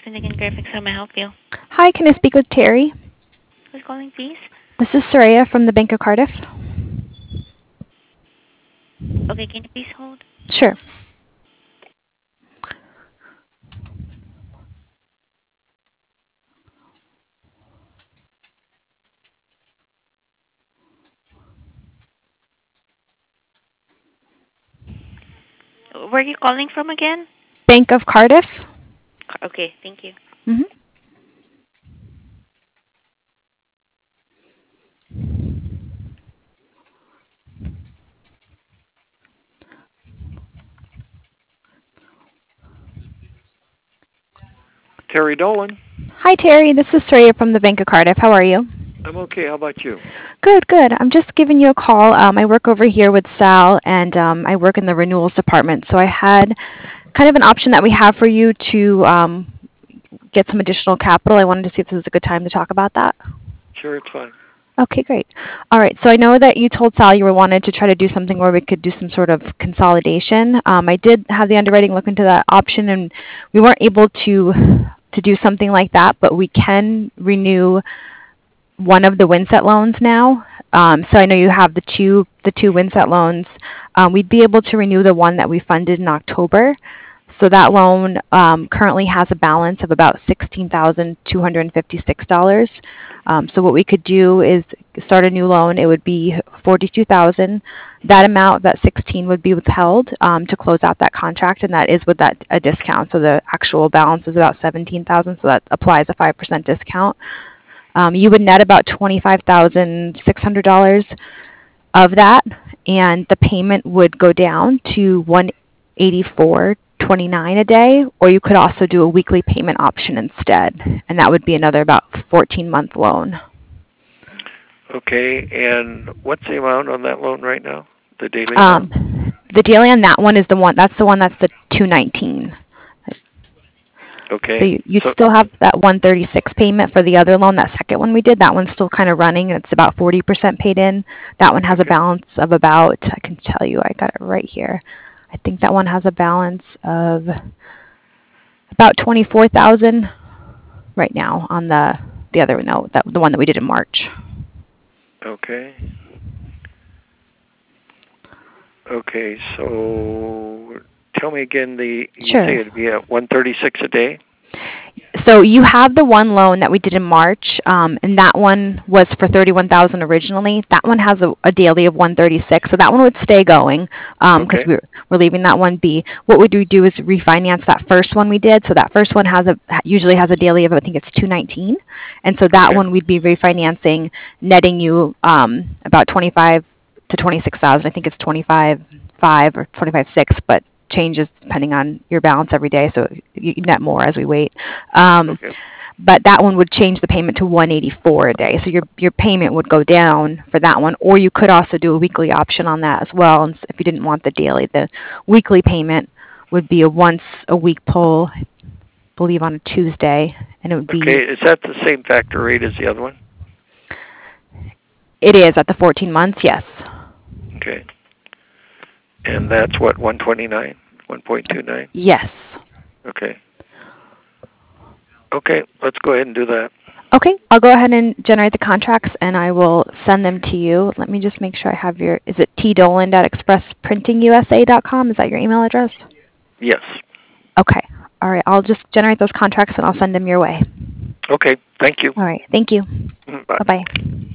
Finnegan Graphics. How may I help you? Hi, can I speak with Terry? Who's calling, please? This is Soraya from the Bank of Cardiff. Okay, can you please hold? Sure. Where are you calling from again? Bank of Cardiff? Okay, thank you. Mm-hmm. Terry Dolan. Hi, Terry. This is Soraya from the Bank of Cardiff. How are you? I'm okay. How about you? Good, good. I'm just giving you a call. I work over here with Sal, and I work in the renewals department. So I had kind of an option that we have for you to get some additional capital. I wanted to see if this was a good time to talk about that. Sure, it's fine. Okay, great. All right, so I know that you told Sal you wanted to try to do something where we could do some sort of consolidation. I did have the underwriting look into that option, and we weren't able to do something like that, but we can renew one of the Winset loans now. So I know you have the two Winset loans. We'd be able to renew the one that we funded in October. So that loan currently has a balance of about $16,256. So what we could do is start a new loan. It would be $42,000. That amount, that 16, would be withheld to close out that contract, and that is with that a discount. So the actual balance is about $17,000. So that applies a 5% discount. You would net about $25,600 of that, and the payment would go down to $184.29 a day, or you could also do a weekly payment option instead, and that would be another about 14-month loan. Okay, and what's the amount on that loan right now? The daily amount? The daily on that one is the one that's the $219. Okay. So you'd still have that $136 payment for the other loan. That second one we did, that one's still kind of running. It's about 40% paid in. That one has a balance of about, I can tell you, I got it right here. I think that one has a balance of about $24,000 right now on the other note, the one that we did in March. Okay. Okay, so tell me again, you say it'd be at $136 a day? So you have the one loan that we did in March, and that one was for $31,000 originally. That one has a daily of $136, so that one would stay going because we're leaving that one be. What we do is refinance that first one we did. So that first one usually has a daily of, I think it's $219, and so that one we'd be refinancing, netting you about $25,000 to $26,000. I think it's $25,500 or $25,600, but changes depending on your balance every day, so you net more as we wait. But that one would change the payment to $184 a day, so your payment would go down for that one. Or you could also do a weekly option on that as well. And if you didn't want the daily, the weekly payment would be a once a week pull, I believe on a Tuesday, and it would be. Okay, is that the same factor rate as the other one? It is at the 14 months, yes. Okay. And that's what, 129, 1.29? Yes. Okay. Okay, let's go ahead and do that. Okay, I'll go ahead and generate the contracts, and I will send them to you. Let me just make sure I have is it tdolan@expressprintingusa.com? Is that your email address? Yes. Okay. All right, I'll just generate those contracts, and I'll send them your way. Okay, thank you. All right, thank you. Bye. Bye-bye.